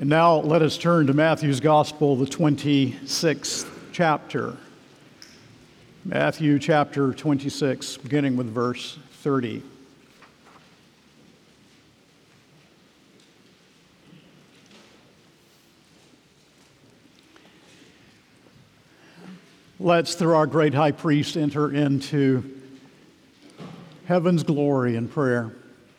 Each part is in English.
And now let us turn to Matthew's Gospel, the 26th chapter. Matthew chapter 26, beginning with verse 30. Let's, through our great high priest, enter into heaven's glory in prayer.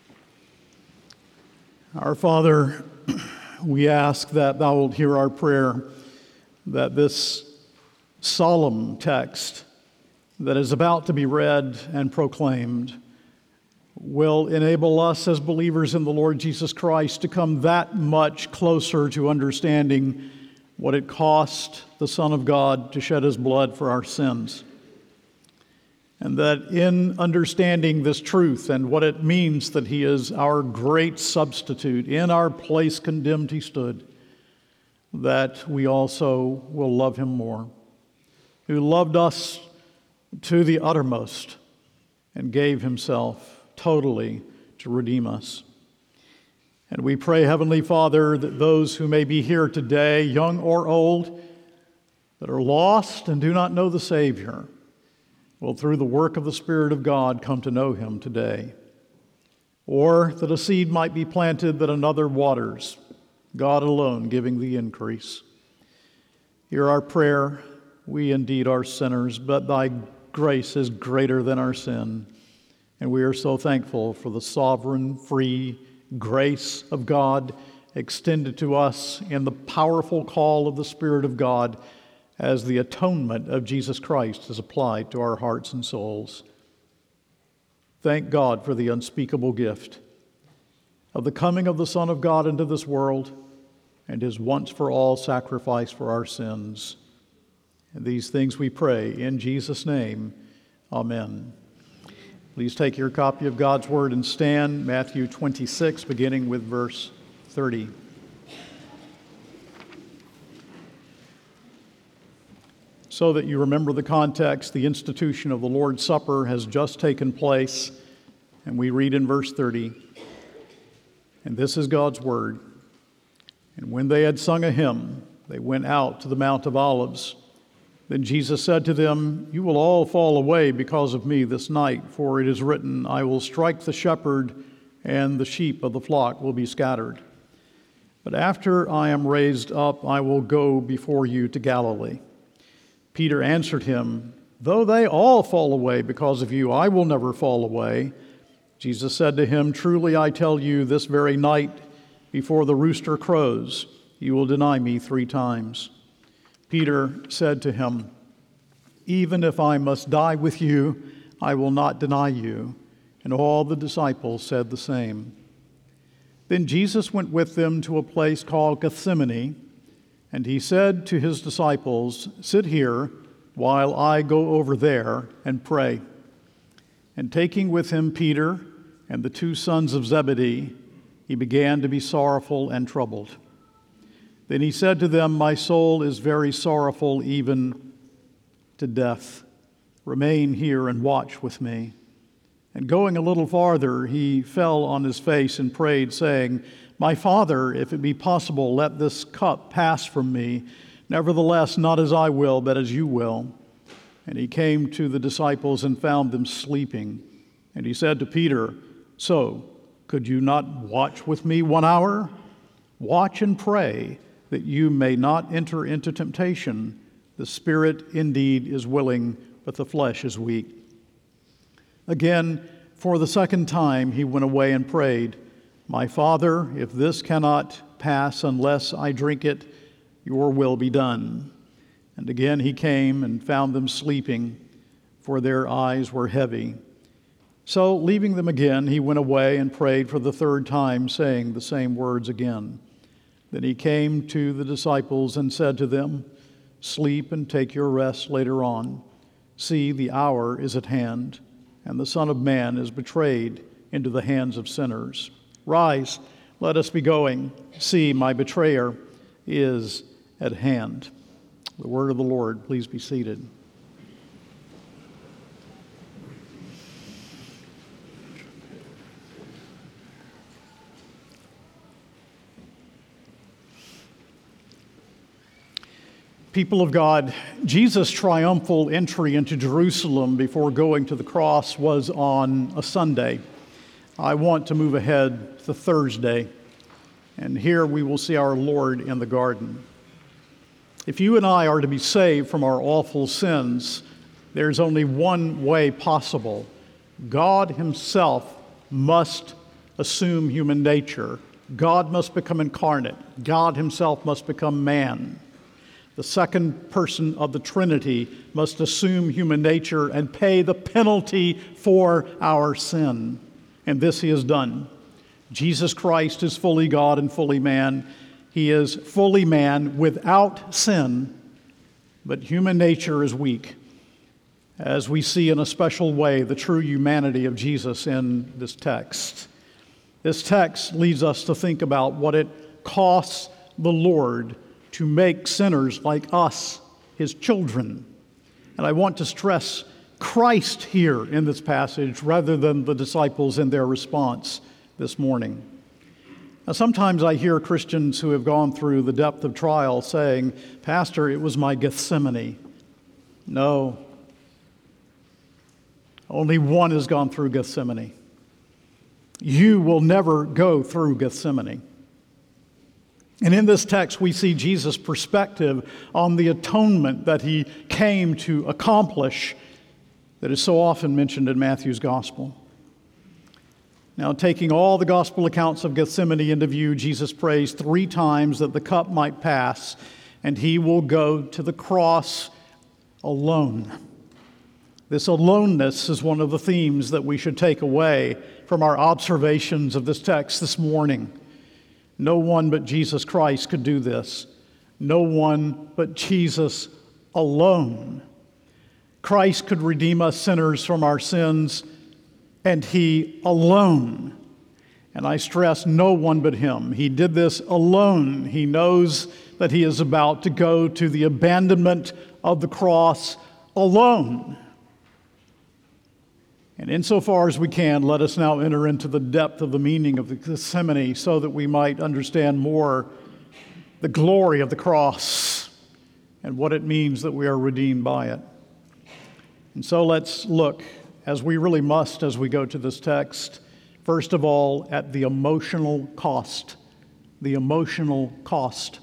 Our Father, we ask that thou wilt hear our prayer, that this solemn text that is about to be read and proclaimed will enable us as believers in the Lord Jesus Christ to come that much closer to understanding what it cost the Son of God to shed his blood for our sins. And that in understanding this truth and what it means that he is our great substitute, in our place condemned he stood, that we also will love him more, who loved us to the uttermost and gave himself totally to redeem us. And we pray, Heavenly Father, that those who may be here today, young or old, that are lost and do not know the Savior, will through the work of the Spirit of God come to know him today. Or that a seed might be planted that another waters, God alone giving the increase. Hear our prayer. We indeed are sinners, but thy grace is greater than our sin. And we are so thankful for the sovereign, free grace of God extended to us in the powerful call of the Spirit of God as the atonement of Jesus Christ is applied to our hearts and souls. Thank God for the unspeakable gift of the coming of the Son of God into this world and his once-for-all sacrifice for our sins. And these things we pray in Jesus' name. Amen. Please take your copy of God's Word and stand. Matthew 26, beginning with verse 30. So that you remember the context, the institution of the Lord's Supper has just taken place, and we read in verse 30, and this is God's Word. And when they had sung a hymn, they went out to the Mount of Olives. Then Jesus said to them, "You will all fall away because of me this night, for it is written, I will strike the shepherd, and the sheep of the flock will be scattered. But after I am raised up, I will go before you to Galilee." Peter answered him, "Though they all fall away because of you, I will never fall away." Jesus said to him, "Truly I tell you, this very night, before the rooster crows, you will deny me 3 times. Peter said to him, "Even if I must die with you, I will not deny you." And all the disciples said the same. Then Jesus went with them to a place called Gethsemane, and he said to his disciples, "Sit here while I go over there and pray." And taking with him Peter and the 2 sons of Zebedee, he began to be sorrowful and troubled. Then he said to them, "My soul is very sorrowful, even to death. Remain here and watch with me." And going a little farther, he fell on his face and prayed, saying, "My Father, if it be possible, let this cup pass from me. Nevertheless, not as I will, but as you will." And he came to the disciples and found them sleeping. And he said to Peter, "So, could you not watch with me 1 hour? Watch and pray, that you may not enter into temptation. The spirit indeed is willing, but the flesh is weak." Again, for the 2nd time, he went away and prayed, "My Father, if this cannot pass unless I drink it, your will be done." And again he came and found them sleeping, for their eyes were heavy. So, leaving them again, he went away and prayed for the 3rd time, saying the same words again. Then he came to the disciples and said to them, "Sleep and take your rest later on. See, the hour is at hand, and the Son of Man is betrayed into the hands of sinners. Rise, let us be going. See, my betrayer is at hand." The word of the Lord. Please be seated. People of God, Jesus' triumphal entry into Jerusalem before going to the cross was on a Sunday. I want to move ahead to Thursday, and here we will see our Lord in the garden. If you and I are to be saved from our awful sins, there's only one way possible. God Himself must assume human nature. God must become incarnate. God Himself must become man. The second person of the Trinity must assume human nature and pay the penalty for our sin. And this He has done. Jesus Christ is fully God and fully man. He is fully man without sin, but human nature is weak, as we see in a special way the true humanity of Jesus in this text. This text leads us to think about what it costs the Lord to make sinners like us His children. And I want to stress Christ here in this passage rather than the disciples in their response this morning. Now, sometimes I hear Christians who have gone through the depth of trial saying, "Pastor, it was my Gethsemane." No. Only one has gone through Gethsemane. You will never go through Gethsemane. And in this text, we see Jesus' perspective on the atonement that He came to accomplish that is so often mentioned in Matthew's gospel. Now, taking all the gospel accounts of Gethsemane into view, Jesus prays 3 times that the cup might pass, and He will go to the cross alone. This aloneness is one of the themes that we should take away from our observations of this text this morning. No one but Jesus Christ could do this. No one but Jesus alone. Christ could redeem us sinners from our sins, and He alone. And I stress, no one but Him. He did this alone. He knows that He is about to go to the abandonment of the cross alone. And insofar as we can, let us now enter into the depth of the meaning of the Gethsemane so that we might understand more the glory of the cross and what it means that we are redeemed by it. And so let's look, as we really must as we go to this text, first of all, at the emotional cost. The emotional cost.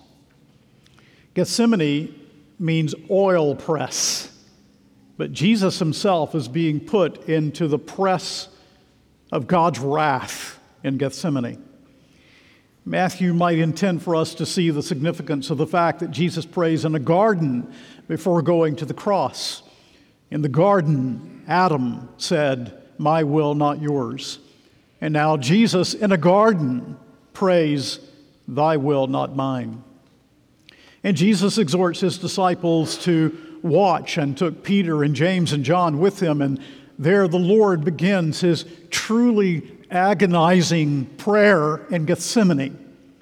Gethsemane means oil press. But Jesus Himself is being put into the press of God's wrath in Gethsemane. Matthew might intend for us to see the significance of the fact that Jesus prays in a garden before going to the cross. In the garden, Adam said, "My will, not yours." And now Jesus in a garden prays, "Thy will, not mine." And Jesus exhorts His disciples to watch and took Peter and James and John with Him. And there the Lord begins His truly agonizing prayer in Gethsemane.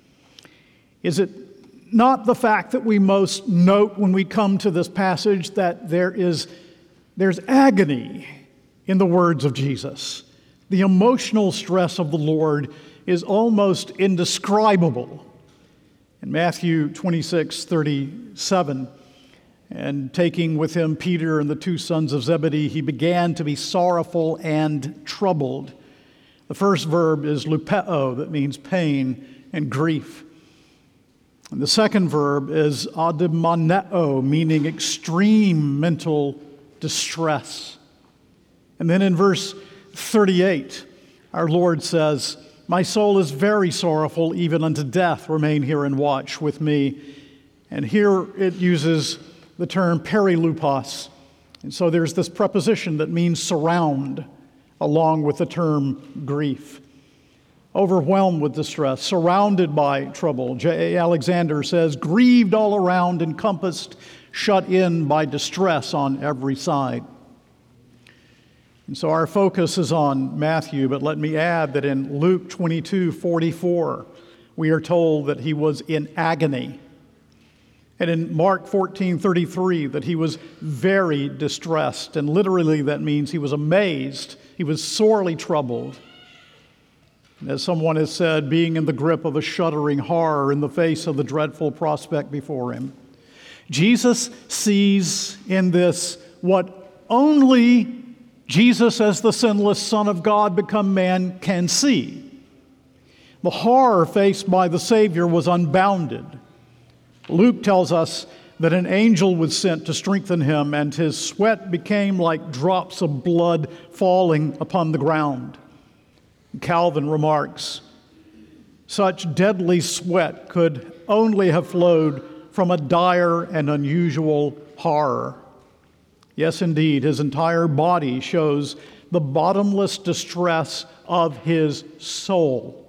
Is it not the fact that we most note when we come to this passage that there's agony in the words of Jesus? The emotional stress of the Lord is almost indescribable. In Matthew 26:37, and taking with Him Peter and the 2 sons of Zebedee, He began to be sorrowful and troubled. The first verb is lupeo, that means pain and grief. And the second verb is adimoneo, meaning extreme mental distress. And then in verse 38, our Lord says, "My soul is very sorrowful, even unto death. Remain here and watch with me." And here it uses the term perilupos. And so there's this preposition that means surround, along with the term grief. Overwhelmed with distress, surrounded by trouble. J.A. Alexander says, grieved all around, encompassed, shut in by distress on every side. And so our focus is on Matthew, but let me add that in Luke 22:44, we are told that He was in agony. And in Mark 14:33, that He was very distressed. And literally that means He was amazed. He was sorely troubled. And as someone has said, being in the grip of a shuddering horror in the face of the dreadful prospect before Him. Jesus sees in this what only Jesus, as the sinless Son of God become man, can see. The horror faced by the Savior was unbounded. Luke tells us that an angel was sent to strengthen him, and his sweat became like drops of blood falling upon the ground. Calvin remarks, such deadly sweat could only have flowed from a dire and unusual horror. Yes, indeed, his entire body shows the bottomless distress of his soul.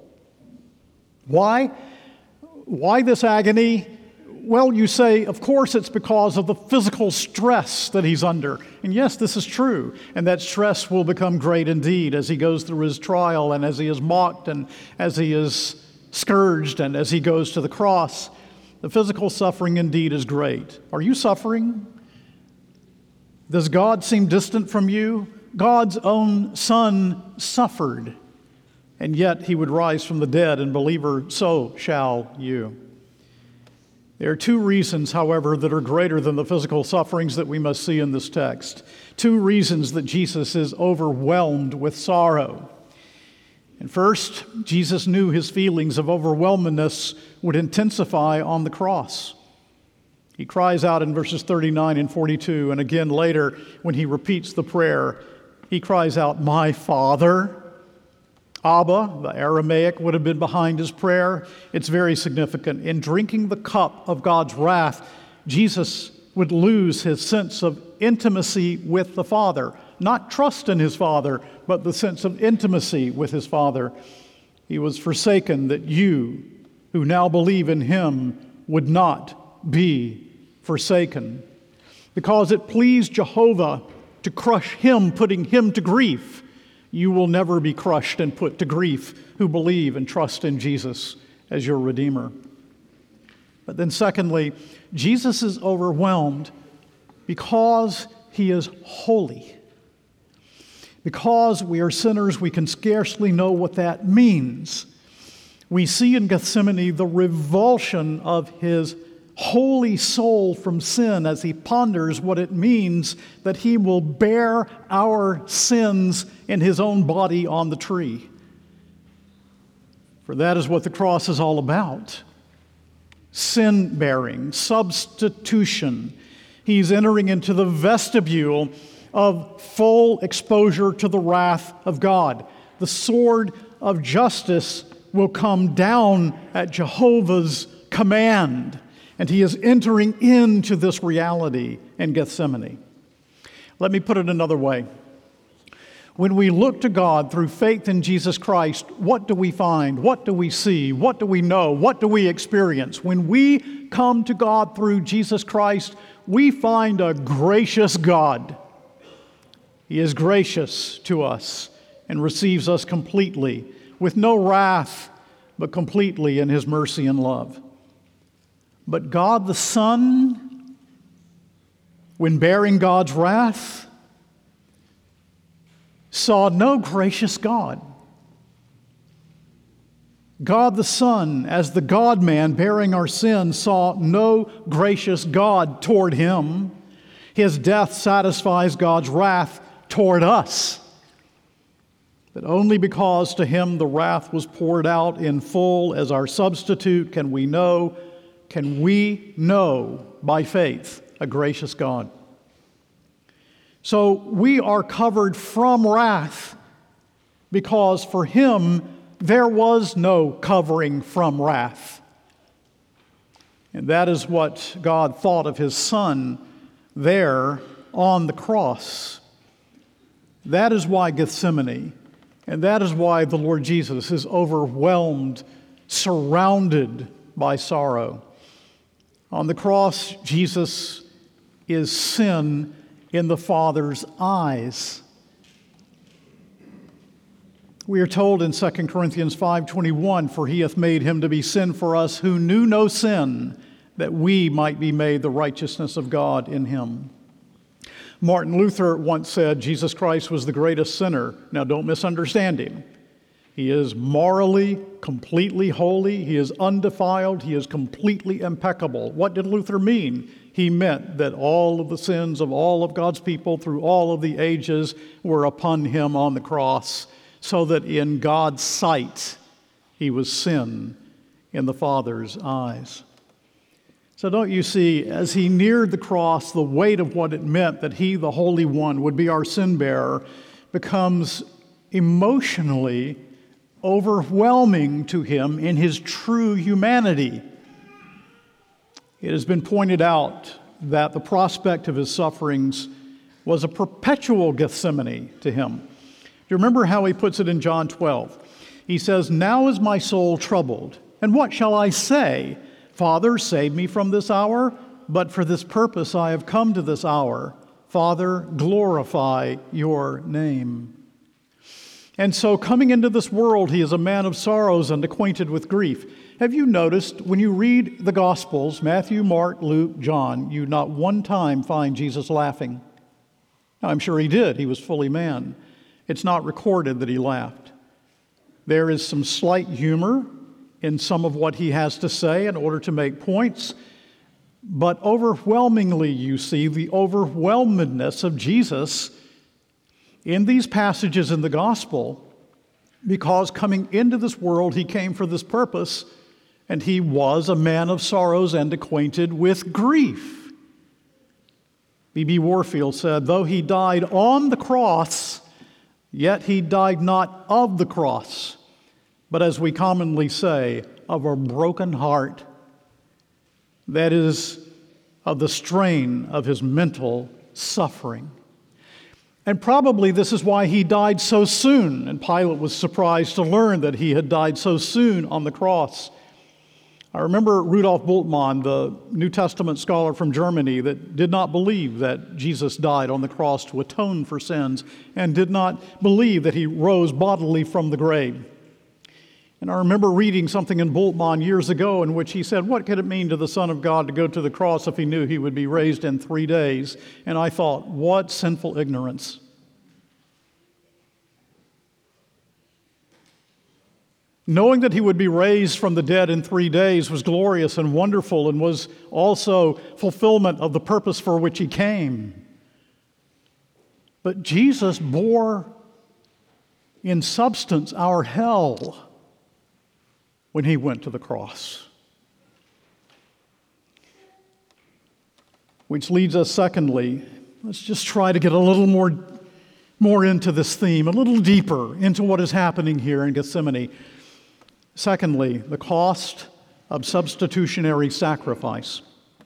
Why? Why this agony? Well, you say, of course, it's because of the physical stress that he's under. And yes, this is true. And that stress will become great indeed as he goes through his trial and as he is mocked and as he is scourged and as he goes to the cross. The physical suffering indeed is great. Are you suffering? Does God seem distant from you? God's own Son suffered, and yet he would rise from the dead, and believer, so shall you. There are two reasons, however, that are greater than the physical sufferings that we must see in this text. Two reasons that Jesus is overwhelmed with sorrow. And first, Jesus knew his feelings of overwhelmedness would intensify on the cross. He cries out in verses 39 and 42, and again later when he repeats the prayer, he cries out, "My Father." Abba, the Aramaic, would have been behind his prayer. It's very significant. In drinking the cup of God's wrath, Jesus would lose his sense of intimacy with the Father. Not trust in his Father, but the sense of intimacy with his Father. He was forsaken that you, who now believe in him, would not be forsaken. Because it pleased Jehovah to crush him, putting him to grief, you will never be crushed and put to grief who believe and trust in Jesus as your Redeemer. But then secondly, Jesus is overwhelmed because he is holy. Because we are sinners, we can scarcely know what that means. We see in Gethsemane the revulsion of his holy soul from sin as he ponders what it means that he will bear our sins in his own body on the tree. For that is what the cross is all about. Sin bearing, substitution. He's entering into the vestibule of full exposure to the wrath of God. The sword of justice will come down at Jehovah's command. And he is entering into this reality in Gethsemane. Let me put it another way. When we look to God through faith in Jesus Christ, what do we find? What do we see? What do we know? What do we experience? When we come to God through Jesus Christ, we find a gracious God. He is gracious to us and receives us completely, with no wrath, but completely in his mercy and love. But God the Son, when bearing God's wrath, saw no gracious God. God the Son, as the God-man bearing our sins, saw no gracious God toward him. His death satisfies God's wrath toward us. But only because to him the wrath was poured out in full as our substitute can we know by faith a gracious God. So we are covered from wrath because for him there was no covering from wrath. And that is what God thought of his Son there on the cross. That is why Gethsemane, and that is why the Lord Jesus is overwhelmed, surrounded by sorrow. On the cross, Jesus is sin in the Father's eyes. We are told in 2 Corinthians 5:21, "For he hath made him to be sin for us who knew no sin, that we might be made the righteousness of God in him." Martin Luther once said Jesus Christ was the greatest sinner. Now, don't misunderstand him. He is morally completely holy. He is undefiled. He is completely impeccable. What did Luther mean? He meant that all of the sins of all of God's people through all of the ages were upon him on the cross, so that in God's sight he was sin in the Father's eyes. So don't you see, as he neared the cross, the weight of what it meant that he, the Holy One, would be our sin bearer, becomes emotionally overwhelming to him in his true humanity. It has been pointed out that the prospect of his sufferings was a perpetual Gethsemane to him. Do you remember how he puts it in John 12? He says, "Now is my soul troubled, and what shall I say? Father, save me from this hour, but for this purpose I have come to this hour. Father, glorify your name." And so coming into this world, he is a man of sorrows and acquainted with grief. Have you noticed when you read the Gospels, Matthew, Mark, Luke, John, you not one time find Jesus laughing? Now, I'm sure he did. He was fully man. It's not recorded that he laughed. There is some slight humor in some of what he has to say in order to make points, but overwhelmingly you see the overwhelmedness of Jesus in these passages in the gospel, because coming into this world he came for this purpose, and he was a man of sorrows and acquainted with grief. B.B. Warfield said, "Though he died on the cross, yet he died not of the cross, but as we commonly say, of a broken heart." That is, of the strain of his mental suffering. And probably this is why he died so soon, and Pilate was surprised to learn that he had died so soon on the cross. I remember Rudolf Bultmann, the New Testament scholar from Germany, that did not believe that Jesus died on the cross to atone for sins, and did not believe that he rose bodily from the grave. And I remember reading something in Bultmann years ago in which he said, what could it mean to the Son of God to go to the cross if he knew he would be raised in 3 days? And I thought, what sinful ignorance. Knowing that he would be raised from the dead in 3 days was glorious and wonderful, and was also fulfillment of the purpose for which he came. But Jesus bore in substance our hell when he went to the cross. Which leads us, secondly, let's just try to get a little more into this theme, a little deeper into what is happening here in Gethsemane. Secondly, the cost of substitutionary sacrifice.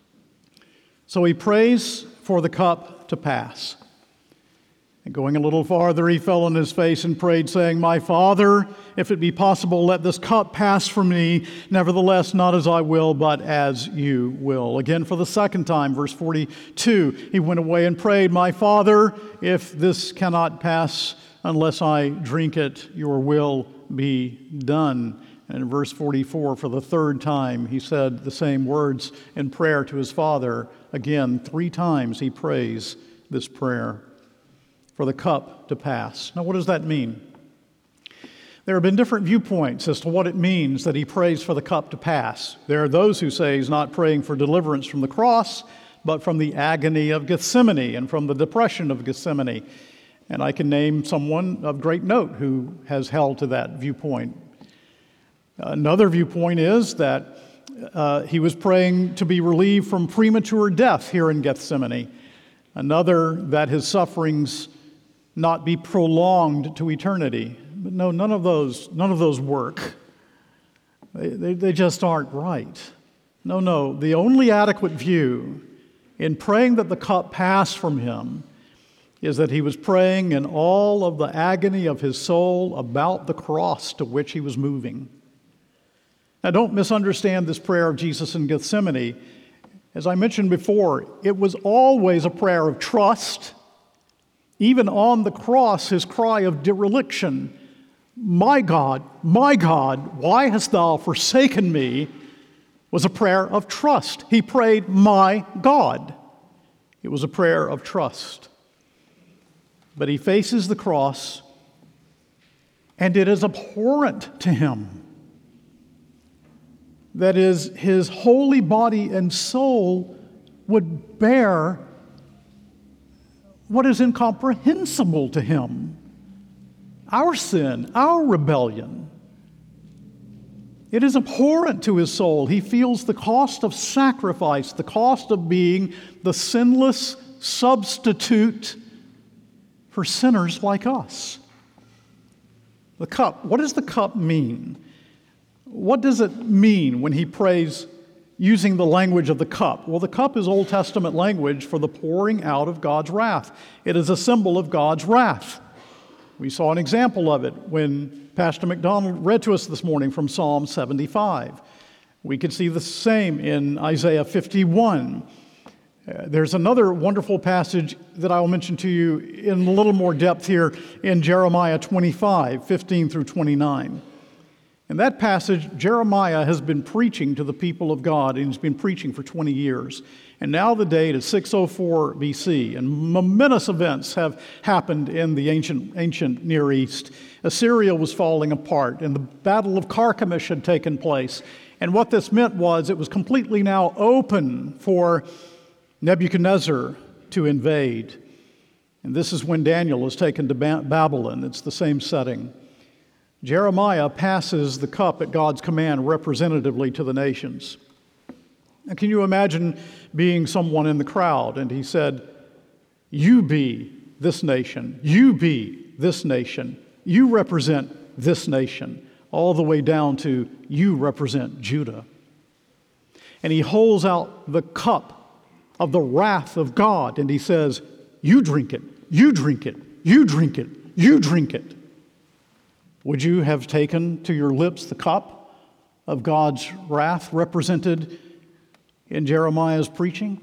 So he prays for the cup to pass. And going a little farther, he fell on his face and prayed, saying, "My Father, if it be possible, let this cup pass from me. Nevertheless, not as I will, but as you will." Again, for the second time, verse 42, he went away and prayed, "My Father, if this cannot pass unless I drink it, your will be done." And in verse 44, for the third time, he said the same words in prayer to his Father. Again, 3 times he prays this prayer for the cup to pass. Now, what does that mean? There have been different viewpoints as to what it means that he prays for the cup to pass. There are those who say he's not praying for deliverance from the cross, but from the agony of Gethsemane and from the depression of Gethsemane. And I can name someone of great note who has held to that viewpoint. Another viewpoint is that he was praying to be relieved from premature death here in Gethsemane. Another, that his sufferings not be prolonged to eternity. But no, none of those work. They just aren't right. No. The only adequate view in praying that the cup pass from him is that he was praying in all of the agony of his soul about the cross to which he was moving. Now, don't misunderstand this prayer of Jesus in Gethsemane. As I mentioned before, it was always a prayer of trust. Even on the cross, his cry of dereliction, my God, why hast thou forsaken me?" was a prayer of trust. He prayed, "My God." It was a prayer of trust. But he faces the cross, and it is abhorrent to him. That is, his holy body and soul would bear what is incomprehensible to him, our sin, our rebellion. It is abhorrent to his soul. He feels the cost of sacrifice, the cost of being the sinless substitute for sinners like us. The cup, what does the cup mean? What does it mean when he prays using the language of the cup? Well, the cup is Old Testament language for the pouring out of God's wrath. It is a symbol of God's wrath. We saw an example of it when Pastor McDonald read to us this morning from Psalm 75. We could see the same in Isaiah 51. There's another wonderful passage that I will mention to you in a little more depth here in Jeremiah 25, 15 through 29. In that passage, Jeremiah has been preaching to the people of God, and he's been preaching for 20 years. And now the date is 604 BC, and momentous events have happened in the ancient Near East. Assyria was falling apart, and the Battle of Carchemish had taken place. And what this meant was it was completely now open for Nebuchadnezzar to invade. And this is when Daniel is taken to Babylon. It's the same setting. Jeremiah passes the cup at God's command representatively to the nations. Now, can you imagine being someone in the crowd and he said, "You be this nation, you be this nation, you represent this nation," all the way down to "you represent Judah." And he holds out the cup of the wrath of God and he says, "You drink it, you drink it, you drink it, you drink it." Would you have taken to your lips the cup of God's wrath represented in Jeremiah's preaching?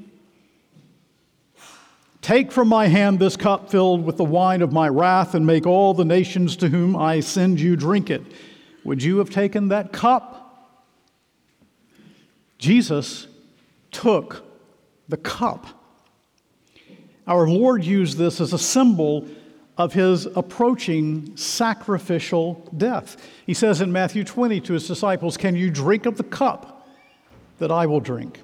"Take from my hand this cup filled with the wine of my wrath and make all the nations to whom I send you drink it." Would you have taken that cup? Jesus took the cup. Our Lord used this as a symbol of his approaching sacrificial death. He says in Matthew 20 to his disciples, "Can you drink of the cup that I will drink?"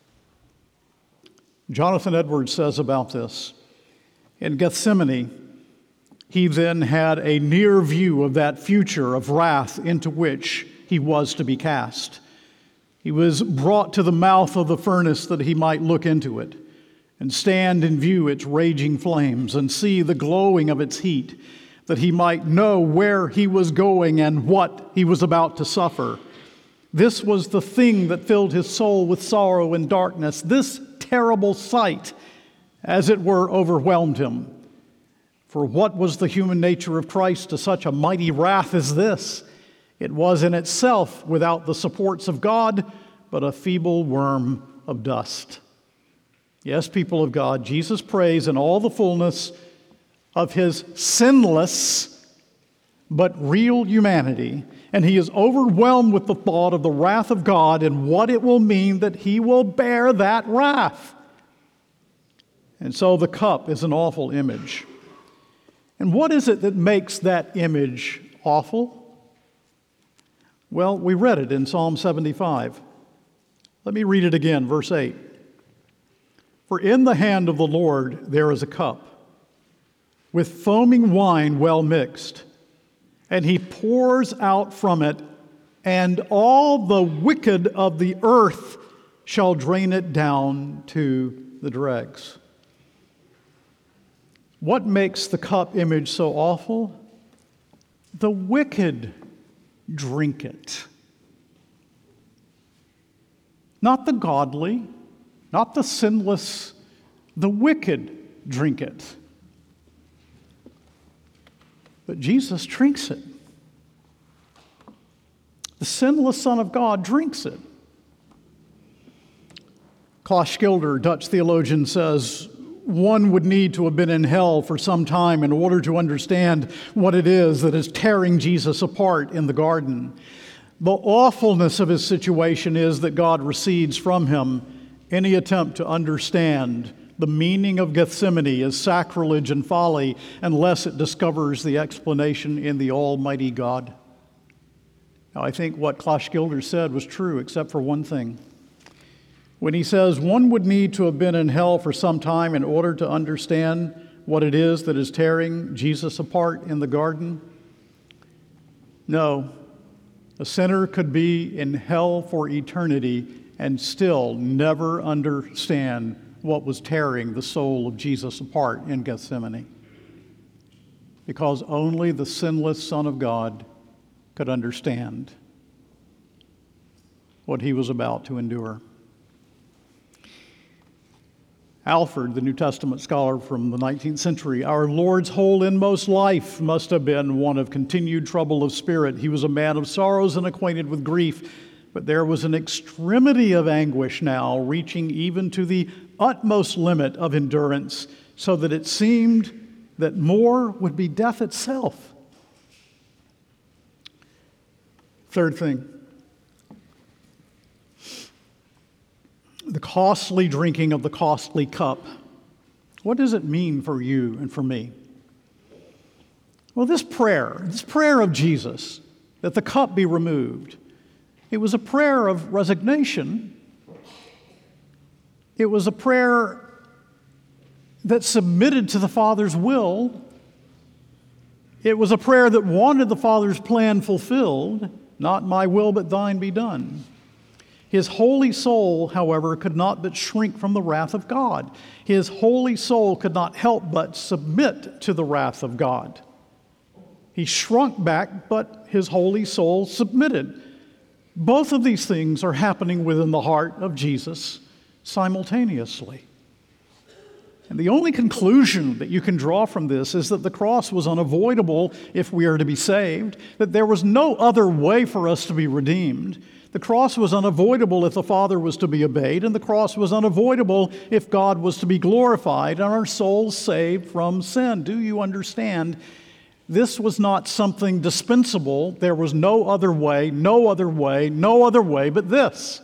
Jonathan Edwards says about this, in Gethsemane, he then had a near view of that future of wrath into which he was to be cast. He was brought to the mouth of the furnace that he might look into it and stand and view its raging flames and see the glowing of its heat, that he might know where he was going and what he was about to suffer. This was the thing that filled his soul with sorrow and darkness. This terrible sight, as it were, overwhelmed him. For what was the human nature of Christ to such a mighty wrath as this? It was in itself without the supports of God, but a feeble worm of dust. Yes, people of God, Jesus prays in all the fullness of his sinless but real humanity, and he is overwhelmed with the thought of the wrath of God and what it will mean that he will bear that wrath. And so the cup is an awful image. And what is it that makes that image awful? Well, we read it in Psalm 75. Let me read it again, verse 8. "For in the hand of the Lord there is a cup, with foaming wine well mixed, and he pours out from it, and all the wicked of the earth shall drain it down to the dregs." What makes the cup image so awful? The wicked drink it. Not the godly, not the sinless, the wicked drink it. But Jesus drinks it. The sinless Son of God drinks it. Klaus Schilder, Dutch theologian, says, one would need to have been in hell for some time in order to understand what it is that is tearing Jesus apart in the garden. The awfulness of his situation is that God recedes from him. Any attempt to understand the meaning of Gethsemane is sacrilege and folly unless it discovers the explanation in the Almighty God. Now, I think what Klaus Schilder said was true, except for one thing. when he says one would need to have been in hell for some time in order to understand what it is that is tearing Jesus apart in the garden? No, a sinner could be in hell for eternity and still never understand what was tearing the soul of Jesus apart in Gethsemane, because only the sinless Son of God could understand what he was about to endure. Alford, the New Testament scholar from the 19th century, our Lord's whole inmost life must have been one of continued trouble of spirit. He was a man of sorrows and acquainted with grief, but there was an extremity of anguish now, reaching even to the utmost limit of endurance, so that it seemed that more would be death itself. Third thing, the costly drinking of the costly cup. What does it mean for you and for me? Well, this prayer of Jesus, that the cup be removed, it was a prayer of resignation. It was a prayer that submitted to the Father's will. It was a prayer that wanted the Father's plan fulfilled. Not my will, but thine be done. His holy soul, however, could not but shrink from the wrath of God. His holy soul could not help but submit to the wrath of God. He shrunk back, but his holy soul submitted. Both of these things are happening within the heart of Jesus simultaneously. And the only conclusion that you can draw from this is that the cross was unavoidable if we are to be saved, that there was no other way for us to be redeemed. The cross was unavoidable if the Father was to be obeyed, and the cross was unavoidable if God was to be glorified and our souls saved from sin. Do you understand? This was not something dispensable. There was no other way, no other way, no other way but this.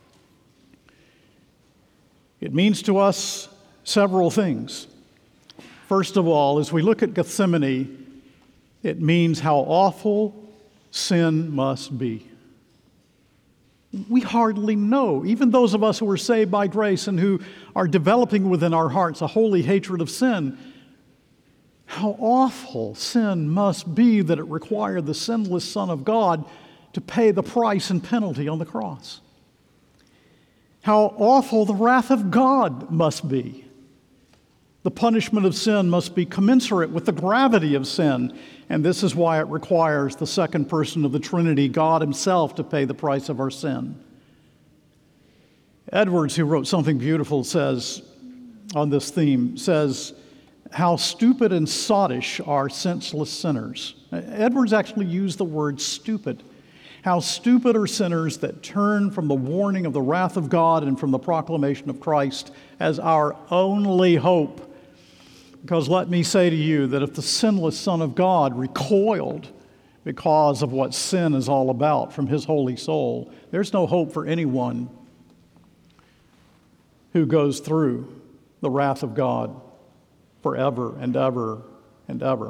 It means to us several things. First of all, as we look at Gethsemane, it means how awful sin must be. We hardly know, even those of us who are saved by grace and who are developing within our hearts a holy hatred of sin, how awful sin must be that it required the sinless Son of God to pay the price and penalty on the cross. How awful the wrath of God must be. The punishment of sin must be commensurate with the gravity of sin, and this is why it requires the second person of the Trinity, God Himself, to pay the price of our sin. Edwards, who wrote something beautiful, says on this theme, says, how stupid and sottish are senseless sinners. Edwards actually used the word stupid. How stupid are sinners that turn from the warning of the wrath of God and from the proclamation of Christ as our only hope. Because let me say to you that if the sinless Son of God recoiled because of what sin is all about from His holy soul, there's no hope for anyone who goes through the wrath of God forever and ever and ever.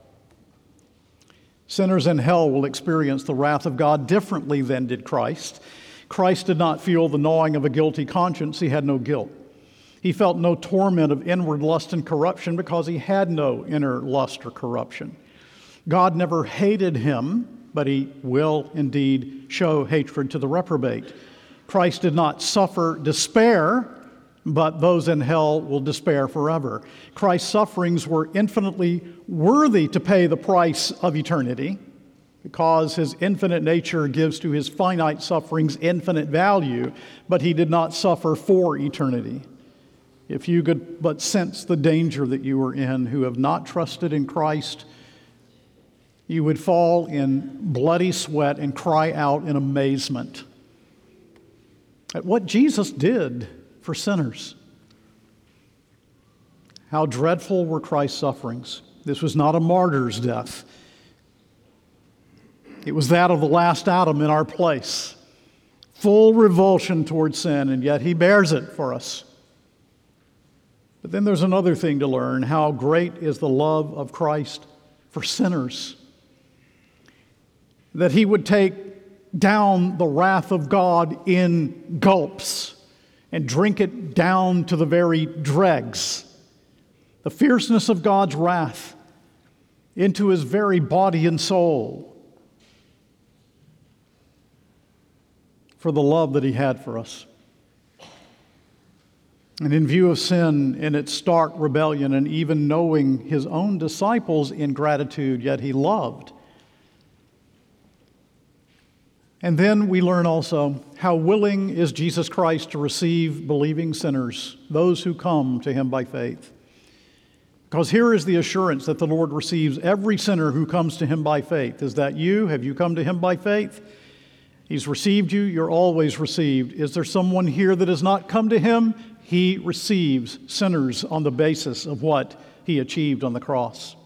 Sinners in hell will experience the wrath of God differently than did Christ. Christ did not feel the gnawing of a guilty conscience. He had no guilt. He felt no torment of inward lust and corruption because He had no inner lust or corruption. God never hated Him, but He will indeed show hatred to the reprobate. Christ did not suffer despair, but those in hell will despair forever. Christ's sufferings were infinitely worthy to pay the price of eternity, because His infinite nature gives to His finite sufferings infinite value, but He did not suffer for eternity. If you could but sense the danger that you are in, who have not trusted in Christ, you would fall in bloody sweat and cry out in amazement at what Jesus did for sinners. How dreadful were Christ's sufferings. This was not a martyr's death. It was that of the last Adam in our place. Full revulsion toward sin, and yet He bears it for us. But then there's another thing to learn: how great is the love of Christ for sinners, that He would take down the wrath of God in gulps and drink it down to the very dregs. The fierceness of God's wrath into his very body and soul for the love that he had for us. And in view of sin in its stark rebellion, and even knowing his own disciples' ingratitude, yet he loved. And then we learn also how willing is Jesus Christ to receive believing sinners, those who come to him by faith. Because here is the assurance that the Lord receives every sinner who comes to him by faith. Is that you? Have you come to him by faith? He's received you. You're always received. Is there someone here that has not come to him? He receives sinners on the basis of what he achieved on the cross.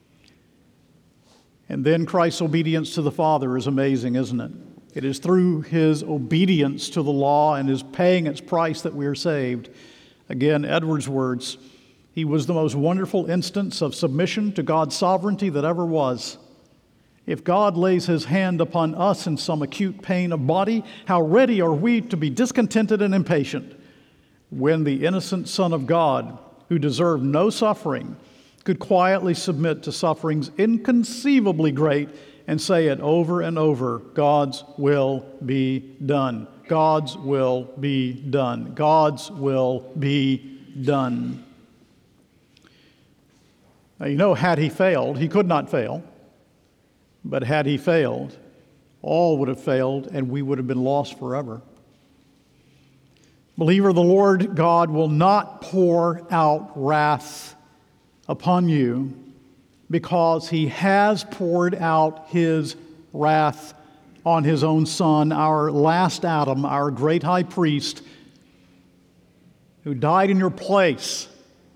And then Christ's obedience to the Father is amazing, isn't it? It is through his obedience to the law and his paying its price that we are saved. Again, Edwards' words, he was the most wonderful instance of submission to God's sovereignty that ever was. If God lays his hand upon us in some acute pain of body, how ready are we to be discontented and impatient when the innocent Son of God, who deserved no suffering, could quietly submit to sufferings inconceivably great and say it over and over, God's will be done. God's will be done. God's will be done. Now, had he failed, he could not fail, but had he failed, all would have failed and we would have been lost forever. Believer, the Lord God will not pour out wrath upon you because he has poured out his wrath on his own Son, our last Adam, our great high priest, who died in your place.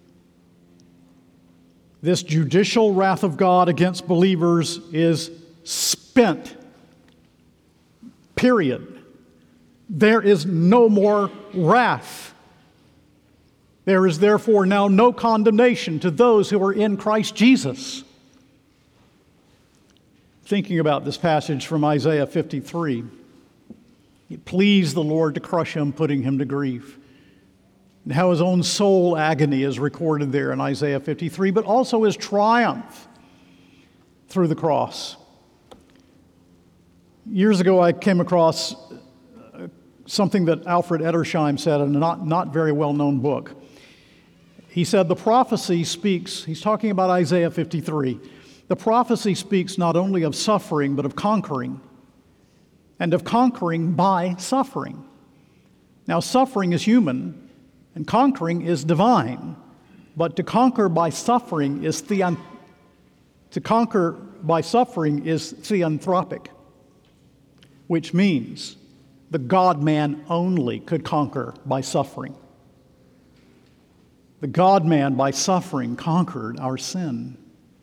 This judicial wrath of God against believers is spent. Period. There is no more wrath. There is therefore now no condemnation to those who are in Christ Jesus. Thinking about this passage from Isaiah 53, it pleased the Lord to crush him, putting him to grief. And how his own soul agony is recorded there in Isaiah 53, but also his triumph through the cross. Years ago, I came across something that Alfred Edersheim said in a not very well-known book. He said the prophecy speaks, he's talking about Isaiah 53, the prophecy speaks not only of suffering, but of conquering, and of conquering by suffering. Now, suffering is human, and conquering is divine, but to conquer by suffering is theanthropic, which means the God-man only could conquer by suffering. The God-man, by suffering, conquered our sin.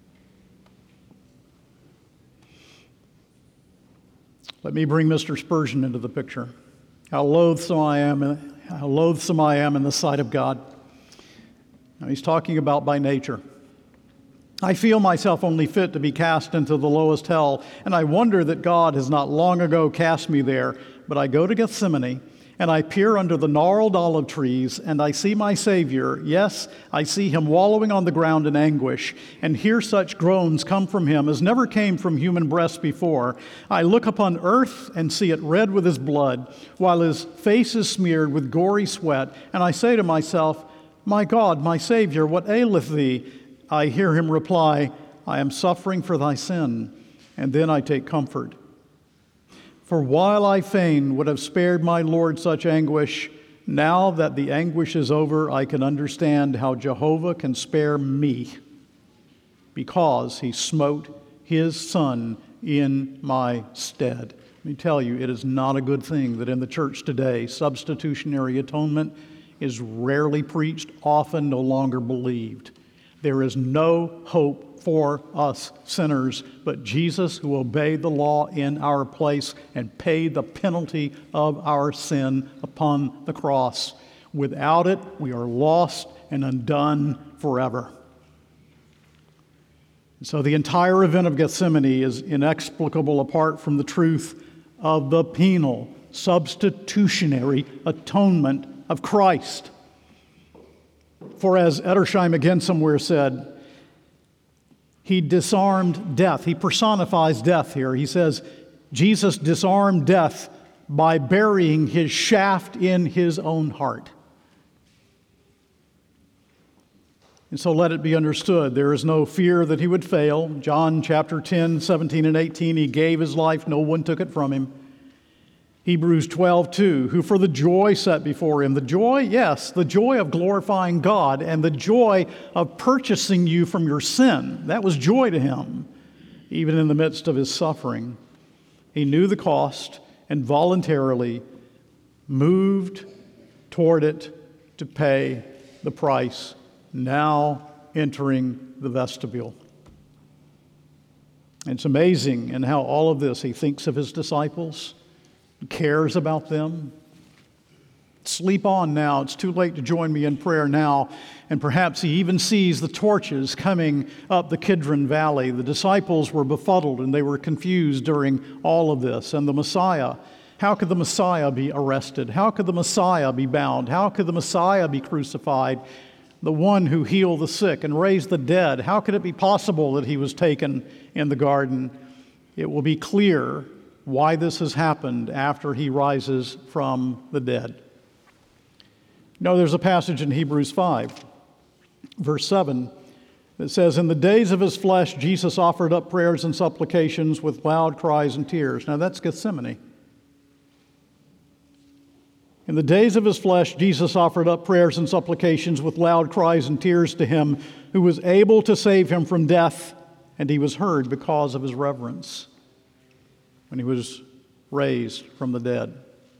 Let me bring Mr. Spurgeon into the picture. How loathsome I am in the sight of God. Now, he's talking about by nature. I feel myself only fit to be cast into the lowest hell, and I wonder that God has not long ago cast me there. But I go to Gethsemane, and I peer under the gnarled olive trees, and I see my Savior. Yes, I see him wallowing on the ground in anguish, and hear such groans come from him as never came from human breasts before. I look upon earth and see it red with his blood, while his face is smeared with gory sweat, and I say to myself, my God, my Savior, what aileth thee? I hear him reply, I am suffering for thy sin. And then I take comfort. For while I fain would have spared my Lord such anguish, now that the anguish is over, I can understand how Jehovah can spare me, because he smote his Son in my stead. Let me tell you, it is not a good thing that in the church today, substitutionary atonement is rarely preached, often no longer believed. There is no hope for us sinners, but Jesus, who obeyed the law in our place and paid the penalty of our sin upon the cross. Without it, we are lost and undone forever. So the entire event of Gethsemane is inexplicable apart from the truth of the penal, substitutionary atonement of Christ. For as Edersheim again somewhere said, he disarmed death. He personifies death here. He says, Jesus disarmed death by burying his shaft in his own heart. And so let it be understood, there is no fear that he would fail. John chapter 10, 17 and 18, he gave his life, no one took it from him. Hebrews 12:2, who for the joy set before him, the joy, yes, the joy of glorifying God and the joy of purchasing you from your sin, that was joy to him, even in the midst of his suffering. He knew the cost and voluntarily moved toward it to pay the price, now entering the vestibule. It's amazing in how all of this, he thinks of his disciples, cares about them. Sleep on now. It's too late to join me in prayer now. And perhaps he even sees the torches coming up the Kidron Valley. The disciples were befuddled and they were confused during all of this. And the Messiah, how could the Messiah be arrested? How could the Messiah be bound? How could the Messiah be crucified? The one who healed the sick and raised the dead, how could it be possible that he was taken in the garden? It will be clear why this has happened after he rises from the dead. There's a passage in Hebrews 5, verse 7, that says, in the days of his flesh, Jesus offered up prayers and supplications with loud cries and tears. Now that's Gethsemane. In the days of his flesh, Jesus offered up prayers and supplications with loud cries and tears to him who was able to save him from death, and he was heard because of his reverence when he was raised from the dead.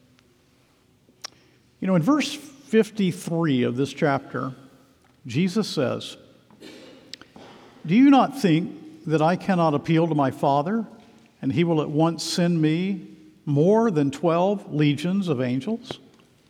In verse 53 of this chapter, Jesus says, do you not think that I cannot appeal to my Father, and he will at once send me more than 12 legions of angels?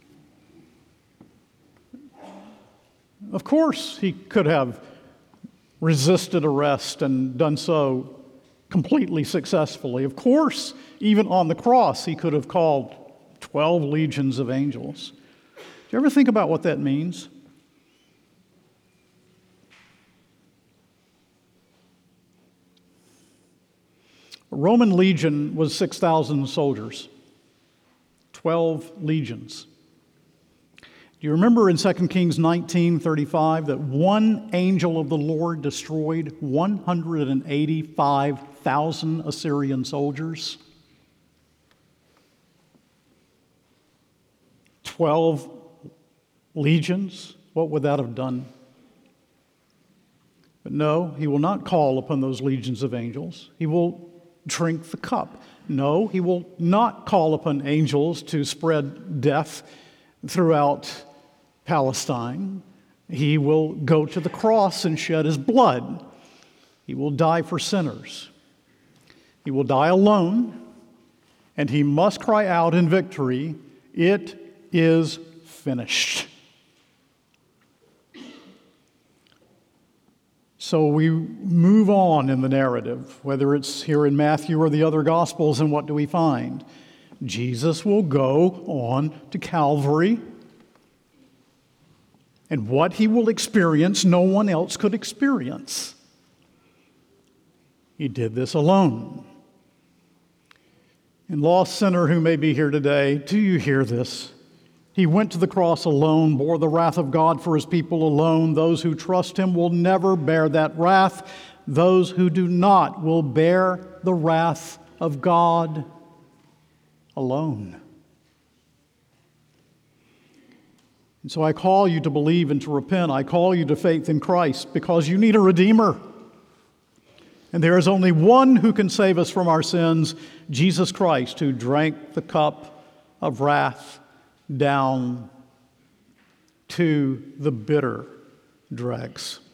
Of course, he could have resisted arrest and done so completely successfully. Of course, even on the cross, he could have called 12 legions of angels. Do you ever think about what that means? A Roman legion was 6,000 soldiers, 12 legions. Do you remember in 2 Kings 19:35 that one angel of the Lord destroyed 185,000 Assyrian soldiers? 12 legions, what would that have done? But no, he will not call upon those legions of angels. He will drink the cup. No, he will not call upon angels to spread death throughout Palestine. He will go to the cross and shed his blood. He will die for sinners. He will die alone, and he must cry out in victory, "It is finished." So we move on in the narrative, whether it's here in Matthew or the other Gospels, and what do we find? Jesus will go on to Calvary, and what he will experience, no one else could experience. He did this alone. And lost sinner who may be here today, do you hear this? He went to the cross alone, bore the wrath of God for his people alone. Those who trust him will never bear that wrath. Those who do not will bear the wrath of God alone. And so I call you to believe and to repent. I call you to faith in Christ because you need a Redeemer. And there is only one who can save us from our sins, Jesus Christ, who drank the cup of wrath down to the bitter dregs.